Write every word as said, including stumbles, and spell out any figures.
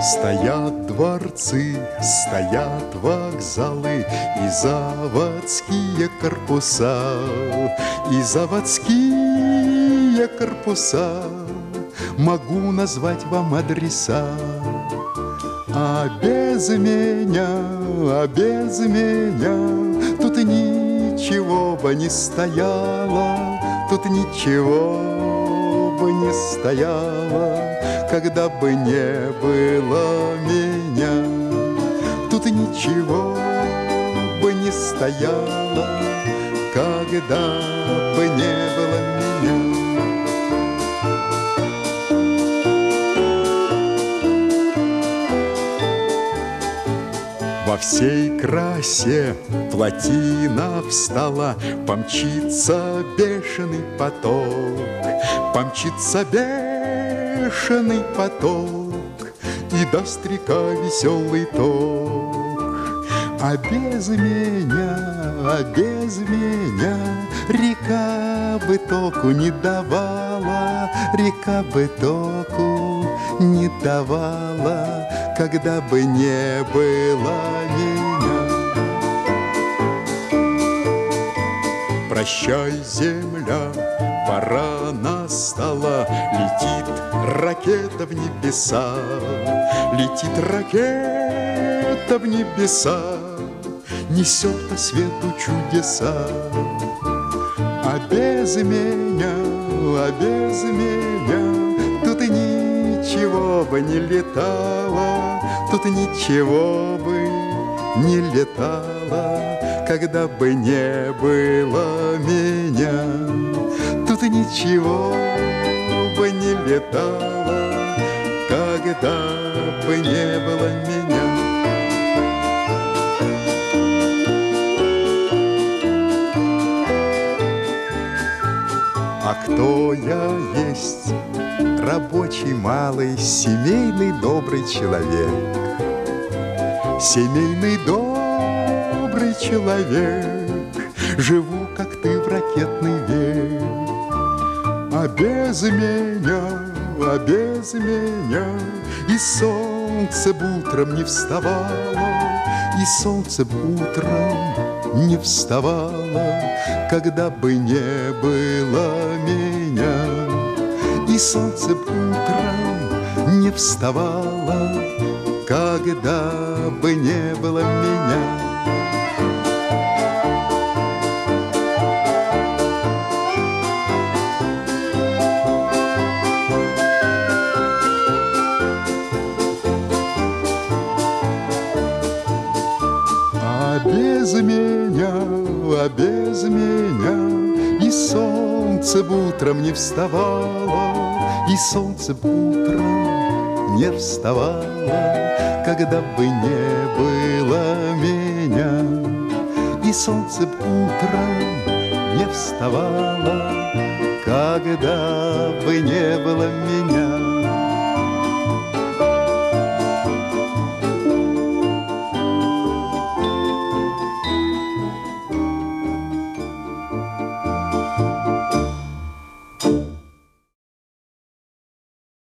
Стоят дворцы, стоят вокзалы и заводские корпуса, и заводские корпуса. Могу назвать вам адреса. А без меня, а без меня тут ничего бы не стояло, тут ничего бы не стояло, когда бы не было меня. Тут ничего бы не стояло, когда бы не было меня. Во всей красе плотина встала, помчится бешеный поток, помчится бешеный поток и даст река веселый ток. А без меня, а без меня река бы току не давала, река бы току не давала, когда бы не было меня. Прощай, земля, пора настала, летит ракета в небеса, летит ракета в небеса, несет по свету чудеса. А без меня, а без меня тут ничего бы не летало, тут ничего бы не летало, когда бы не было меня. Тут ничего бы не летало, когда бы не было меня. А кто я есть? Рабочий малый, семейный добрый человек. Семейный добрый человек, живу, как ты, в ракетный век. А без меня, а без меня и солнце б утром не вставало, и солнце б утром не вставало, когда бы не было меня. И солнце б утром не вставало, когда бы не было меня. А без меня, а без меня и солнце б утром не вставало, и солнце б утром не вставало, когда бы не было меня. И солнце б утром не вставало, когда бы не было меня.